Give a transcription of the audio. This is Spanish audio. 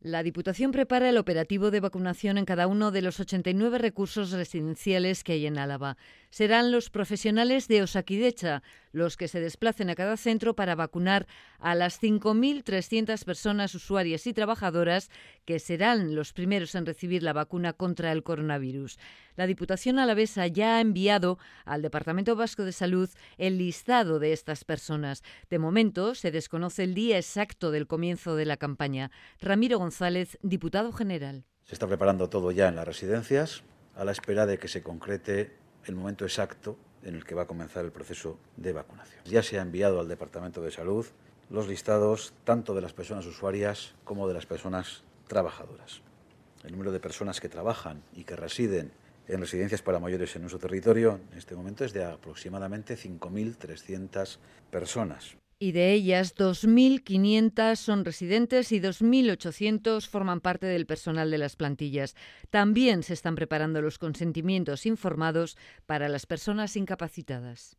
La Diputación prepara el operativo de vacunación en cada uno de los 89 recursos residenciales que hay en Álava. Serán los profesionales de Osakidetza los que se desplacen a cada centro para vacunar a las 5.300 personas usuarias y trabajadoras que serán los primeros en recibir la vacuna contra el coronavirus. La Diputación alavesa ya ha enviado al Departamento Vasco de Salud el listado de estas personas. De momento, se desconoce el día exacto del comienzo de la campaña. Ramiro González, diputado general. Se está preparando todo ya en las residencias, a la espera de que se concrete el momento exacto en el que va a comenzar el proceso de vacunación. Ya se ha enviado al Departamento de Salud los listados tanto de las personas usuarias como de las personas trabajadoras. El número de personas que trabajan y que residen en residencias para mayores en nuestro territorio en este momento es de aproximadamente 5.300 personas. Y de ellas, 2.500 son residentes y 2.800 forman parte del personal de las plantillas. También se están preparando los consentimientos informados para las personas incapacitadas.